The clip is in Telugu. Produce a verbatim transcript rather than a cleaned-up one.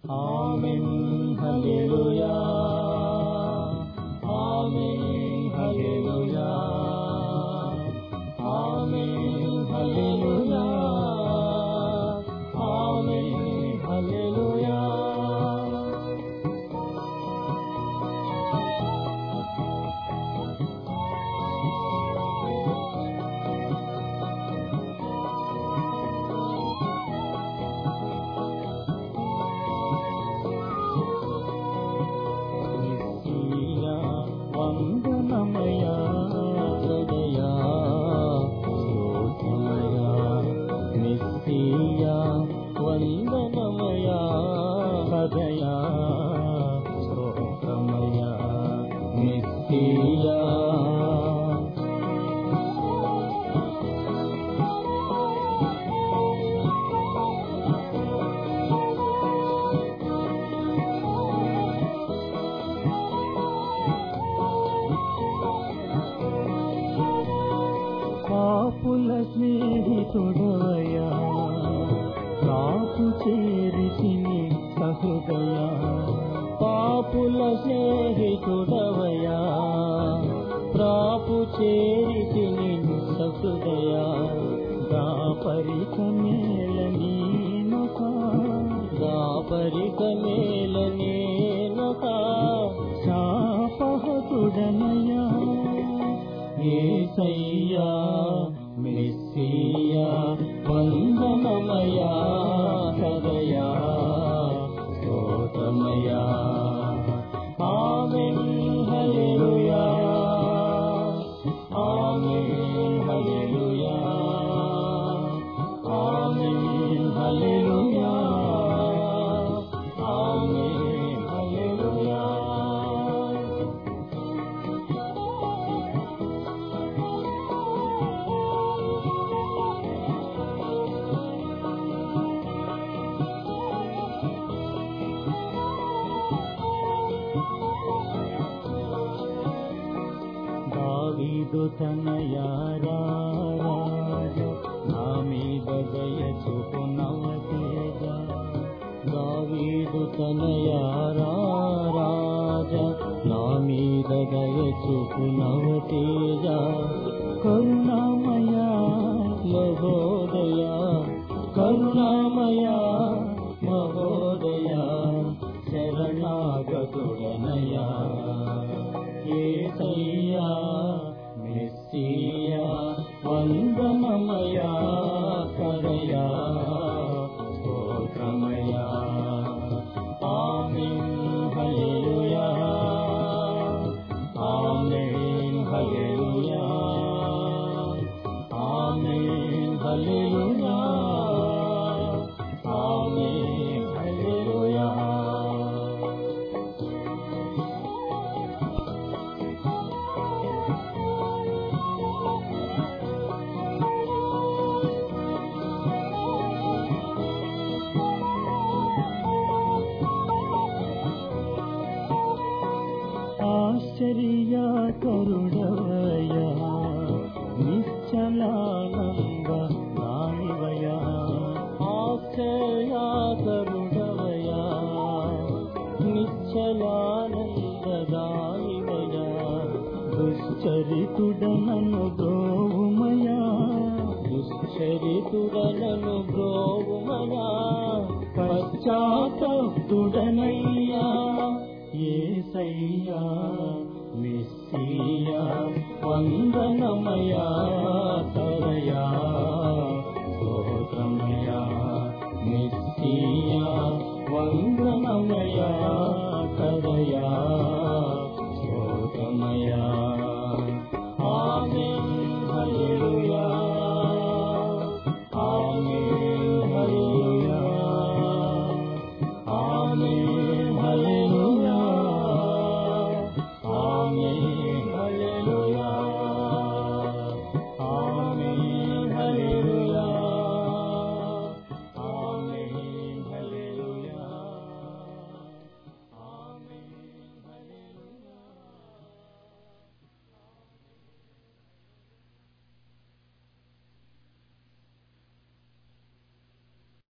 ఆమేన్ హల్లెలూయా ఆమేన్ హల్లెలూయా ఆమేన్ హల్లెలూయా ఆమేన్ హల్లెలూయా. వందనమయా హృదయా స్తోత్రమయా నిత్యా వందనమయా హృదయా స్తోత్రమయా నిత్యా. పాపుల స్నేహితుడవయ్యా కాపు చేరితిని సహృదయా పాపుల స్నేహితుడవయ్యా ప్రాపు చేరితిని సహృదయా దాపరిక మేలనీనక దాపరిక మేలనీనక శాపహతుడనయా యేసయ్యా మెస్సియా వందనమయా హృదయా స్తోత్రమయా. ఆమేన్ హల్లెలూయా ఆమేన్ హల్లెలూయా ఆమేన్ హల్లెలూయా ఆమేన్ హల్లెలూయా. దావీదు తనయా రాజా నా మీద దయ చూపునవతేజా దావీదు తనయా రాజా నా మీద దయ చూపునవతేజా కరుణామయా మహోదయా కరుణామయా మహోదయా శరణాగతుడనయా యేసయ్యా మెస్సియా వందనమయా హృదయా స్తోత్రమయా. ఆమేన్ హల్లెలూయా ఆమేన్ హల్లెలూయా ఆమేన్ హల్లెలూయా ఆమేన్ హల్లెలూయా. ఆశ్చర్యా కరుడవయా నిశ్చలానంద దానివయా ఆశ్చర్యా కరుడవయా నిశ్చలానంద దానివయా దుశ్చరితుడనను బ్రోవుమయా దుశ్చరితుడనను బ్రోవుమయా పశ్చాత్తప్తుడనయ్యా యేసయ్యా మెస్సియా వందనమయా